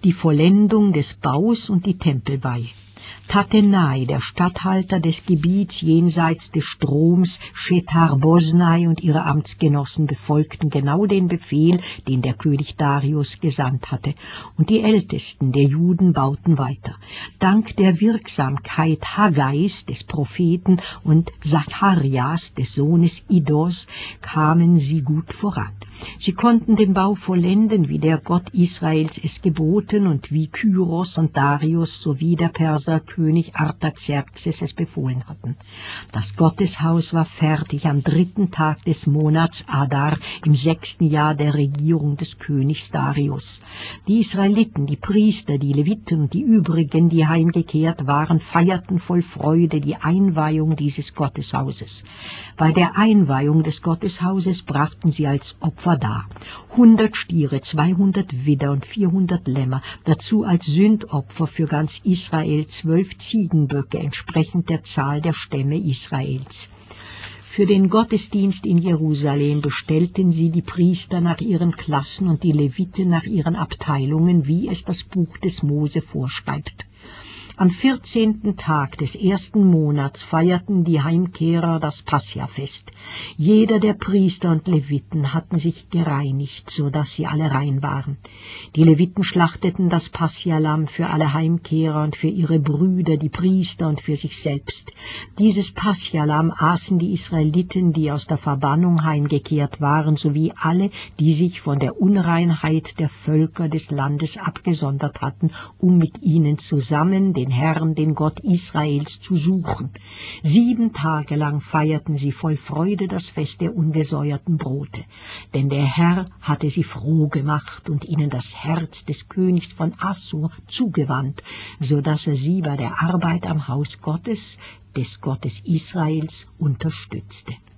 die Vollendung des Baus und die Tempelweihe. Tattenai, der Statthalter des Gebiets jenseits des Stroms, Shethar-Bosnai und ihre Amtsgenossen befolgten genau den Befehl, den der König Darius gesandt hatte, und die Ältesten der Juden bauten weiter. Dank der Wirksamkeit Haggais, des Propheten, und Zacharias, des Sohnes Iddos, kamen sie gut voran. Sie konnten den Bau vollenden, wie der Gott Israels es geboten und wie Kyros und Darius sowie der Perserkönig Artaxerxes es befohlen hatten. Das Gotteshaus war fertig am 3. Tag des Monats Adar im 6. Jahr der Regierung des Königs Darius. Die Israeliten, die Priester, die Leviten und die übrigen, die heimgekehrt waren, feierten voll Freude die Einweihung dieses Gotteshauses. Bei der Einweihung des Gotteshauses brachten sie als Opfer dar 100 Stiere, 200 Widder und 400 Lämmer, dazu als Sündopfer für ganz Israel 12 Ziegenböcke, entsprechend der Zahl der Stämme Israels. Für den Gottesdienst in Jerusalem bestellten sie die Priester nach ihren Klassen und die Leviten nach ihren Abteilungen, wie es das Buch des Mose vorschreibt. Am 14. Tag des 1. Monats feierten die Heimkehrer das Pascha-Fest. Jeder der Priester und Leviten hatten sich gereinigt, so dass sie alle rein waren. Die Leviten schlachteten das Pascha-Lamm für alle Heimkehrer und für ihre Brüder, die Priester, und für sich selbst. Dieses Pascha-Lamm aßen die Israeliten, die aus der Verbannung heimgekehrt waren, sowie alle, die sich von der Unreinheit der Völker des Landes abgesondert hatten, um mit ihnen zusammen den Herrn, den Gott Israels, zu suchen. 7 Tage lang feierten sie voll Freude das Fest der ungesäuerten Brote, denn der Herr hatte sie froh gemacht und ihnen das Herz des Königs von Assur zugewandt, so dass er sie bei der Arbeit am Haus Gottes, des Gottes Israels, unterstützte.